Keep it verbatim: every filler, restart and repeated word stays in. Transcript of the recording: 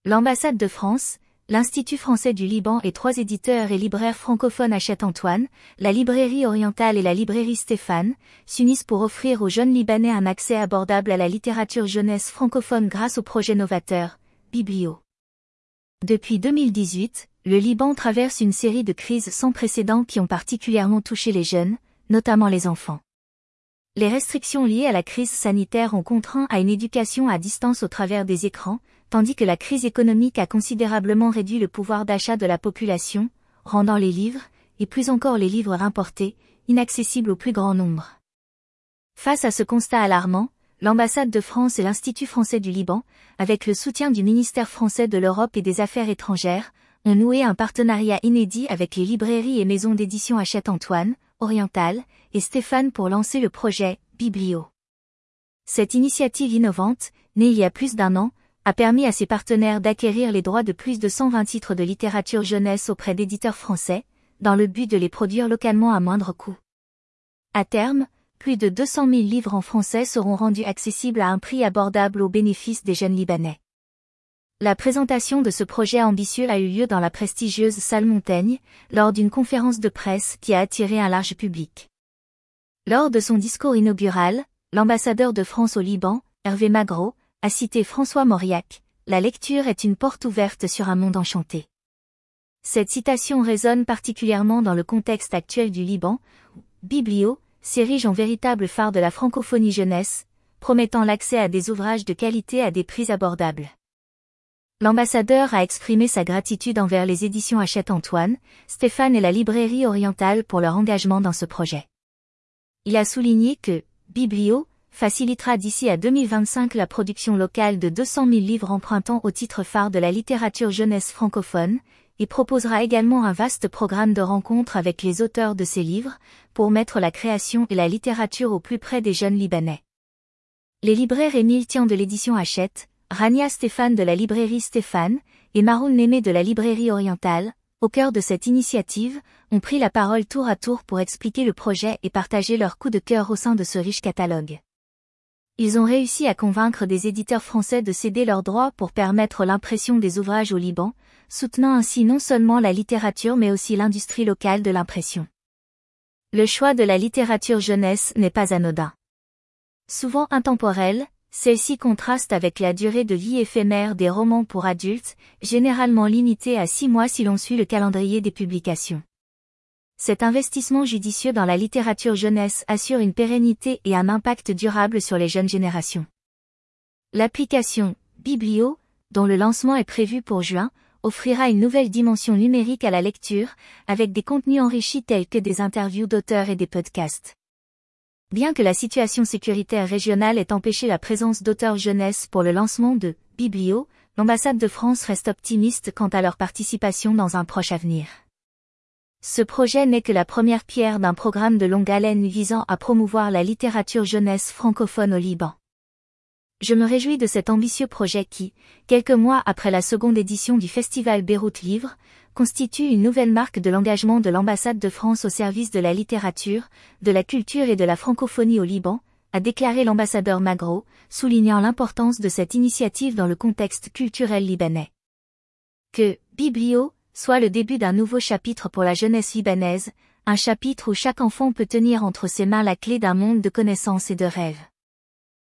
L'ambassade de France, l'Institut français du Liban et trois éditeurs et libraires francophones Hachette-Antoine, la librairie orientale et la librairie Stéphane, s'unissent pour offrir aux jeunes Libanais un accès abordable à la littérature jeunesse francophone grâce au projet novateur, Biblio. Depuis deux mille dix-huit, le Liban traverse une série de crises sans précédent qui ont particulièrement touché les jeunes, notamment les enfants. Les restrictions liées à la crise sanitaire ont contraint à une éducation à distance au travers des écrans, tandis que la crise économique a considérablement réduit le pouvoir d'achat de la population, rendant les livres, et plus encore les livres importés, inaccessibles au plus grand nombre. Face à ce constat alarmant, l'ambassade de France et l'Institut français du Liban, avec le soutien du ministère français de l'Europe et des Affaires étrangères, ont noué un partenariat inédit avec les librairies et maisons d'édition Hachette-Antoine, Orientale, et Stéphane pour lancer le projet Biblio. Cette initiative innovante, née il y a plus d'un an, a permis à ses partenaires d'acquérir les droits de plus de cent vingt titres de littérature jeunesse auprès d'éditeurs français, dans le but de les produire localement à moindre coût. À terme, plus de deux cent mille livres en français seront rendus accessibles à un prix abordable au bénéfice des jeunes Libanais. La présentation de ce projet ambitieux a eu lieu dans la prestigieuse salle Montaigne, lors d'une conférence de presse qui a attiré un large public. Lors de son discours inaugural, l'ambassadeur de France au Liban, Hervé Magro, a cité François Mauriac, « La lecture est une porte ouverte sur un monde enchanté ». Cette citation résonne particulièrement dans le contexte actuel du Liban, où Biblio s'érige en véritable phare de la francophonie jeunesse, promettant l'accès à des ouvrages de qualité à des prix abordables. L'ambassadeur a exprimé sa gratitude envers les éditions Hachette-Antoine, Stéphane et la librairie orientale pour leur engagement dans ce projet. Il a souligné que Biblio facilitera d'ici à deux mille vingt-cinq la production locale de deux cent mille livres empruntant au titre phare de la littérature jeunesse francophone, et proposera également un vaste programme de rencontres avec les auteurs de ces livres, pour mettre la création et la littérature au plus près des jeunes Libanais. Les libraires Émile Tian de l'édition Hachette, Rania Stéphane de la librairie Stéphane, et Maroun Némé de la librairie orientale, au cœur de cette initiative, ont pris la parole tour à tour pour expliquer le projet et partager leur coup de cœur au sein de ce riche catalogue. Ils ont réussi à convaincre des éditeurs français de céder leurs droits pour permettre l'impression des ouvrages au Liban, soutenant ainsi non seulement la littérature mais aussi l'industrie locale de l'impression. Le choix de la littérature jeunesse n'est pas anodin. Souvent intemporelle, celle-ci contraste avec la durée de vie éphémère des romans pour adultes, généralement limitée à six mois si l'on suit le calendrier des publications. Cet investissement judicieux dans la littérature jeunesse assure une pérennité et un impact durable sur les jeunes générations. L'application Biblio, dont le lancement est prévu pour juin, offrira une nouvelle dimension numérique à la lecture, avec des contenus enrichis tels que des interviews d'auteurs et des podcasts. Bien que la situation sécuritaire régionale ait empêché la présence d'auteurs jeunesse pour le lancement de Biblio, l'ambassade de France reste optimiste quant à leur participation dans un proche avenir. Ce projet n'est que la première pierre d'un programme de longue haleine visant à promouvoir la littérature jeunesse francophone au Liban. Je me réjouis de cet ambitieux projet qui, quelques mois après la seconde édition du festival Beyrouth Livre, constitue une nouvelle marque de l'engagement de l'ambassade de France au service de la littérature, de la culture et de la francophonie au Liban, a déclaré l'ambassadeur Magro, soulignant l'importance de cette initiative dans le contexte culturel libanais. Que Biblio soit le début d'un nouveau chapitre pour la jeunesse libanaise, un chapitre où chaque enfant peut tenir entre ses mains la clé d'un monde de connaissances et de rêves.